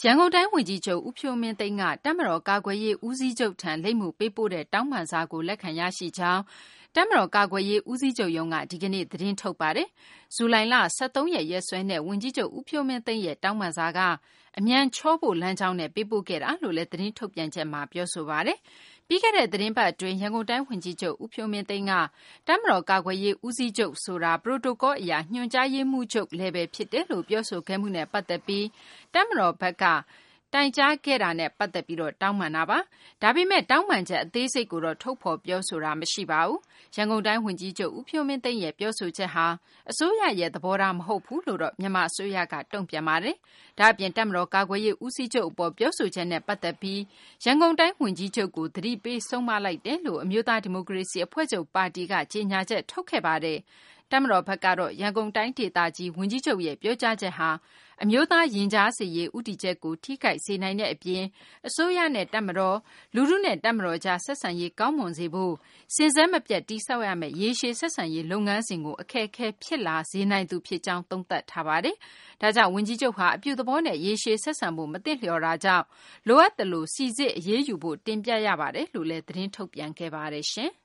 ရန်ကုန်တိုင်းဝန်ကြီးချုပ်ဦးဖြိုးမင်းသိန်းကတပ်မတော်ကာကွယ်ရေးဦးစီးချုပ်ထံလိပ်မှုပေးပို့တဲ့တောင်းပန်စာကိုလက်ခံရရှိကြောင်းတပ်မတော်ကာကွယ်ရေးဦးစီးချုပ်ရုံးကဒီကနေ့သတင်းထုတ်ပါတယ်။ဇူလိုင်လ23ရက်ရက်စွဲနဲ့ဝန်ကြီးချုပ်ဦးဖြိုးမင်းသိန်းရဲ့တောင်းပန်စာကအမြန်ချောဖို့လမ်းကြောင်းနဲ့ပေးပို့ခဲ့တာလို့လည်းသတင်းထုတ်ပြန်ချက်မှာပြောဆိုပါတယ်။ပြီးခဲ့တဲ့သတင်းပတ်အတွင်းရန်ကုန်တိုင်းဝန်ကြီးချုပ်ဦးဖြိုးမင်းသိန်းကတပ်မတော်ကာကွယ်ရေးဦးစီးချုပ်ဆိုတာပရိုတိုကောအရာညွှန်ကြားရေးမှူးချုပ်လည်းပဲဖြစ်တယ်လို့ပြောဆိုခဲ့မှုနဲ့ပတ်သက်ပြီးတပ်မတော်ဘက်ကတိုင်ကြားခဲ့တာနဲ့ပတ်သက်ပြီးတောင်းပန်တာပါ။ဒါပေမဲ့တောင်းပန်ချက်အသေးစိတ်ကိုတော့ထုတ်ဖော်ပြောဆိုတာမရှိပါဘူး။ရန်ကုန်တိုင်းဝန်ကြီးချုပ်ဦးဖြိုးမင်းသိန်းရဲ့ပြောဆိုချက်ဟာအစိုးရရဲ့သဘောထားမဟုတ်ဘူးလို့တော့မြန်မာအစိုးရကတုံ့ပြန်ပါတယ်။ဒါ့အပြင်တပ်မတော်ကာကွယ်ရေးဦးစီးချုပ်အပေါ်ပြောဆိုချက်နဲ့ပတ်သက်ပြီးရန်ကုန်တိုင်းဝန်ကြီးချုပ်ကိုသတိပေးဆုံးမလိုက်တယ်လို့အမျိုးသားဒီမိုကရေစီအဖွဲ့ချုပ်ပါတီကကြေညာချက်ထုတ်ခဲ့ပါတယ်။တပ်မတော်ဘက်ကတော့ရန်ကုန်တိုင်းဒေသကြီးဝန်ကြီးချုပ်ရဲ့ပြောကြားချက်ဟာအမျိုးသားရင်ကြားစေရေးဥတီချက်ကိုထိခိုက်စေနိုင်တဲ့အပြင်အစိုးရနဲ့တပ်မတော်လူထုနဲ့တပ်မတော်ကြားဆက်ဆံရေးကောင်းမွန်စေဖို့စဉ်ဆက်မပြတ်တိဆောက်ရမယ့်ရေရှည်ဆက်ဆံရေးလုပ်ငန်းစဉ်ကိုအခက်အခဲဖြစ်လာစေနိုင်သူဖြစ်ကြောင်းသုံးသပ်ထားပါတယ်။ဒါကြောင့်ဝန်ကြီးချုပ်ဟာအပြုသဘောနဲ့ရေရှည်ဆက်ဆံဖို့မသင့်လျော်တာကြောင့်လိုအပ်သလိုစီစစ်အရေးယူဖို့တင်ပြရပါတယ်လို့လည်းသတင်းထုတ်ပြန်ခဲ့ပါတယ်ရှင်။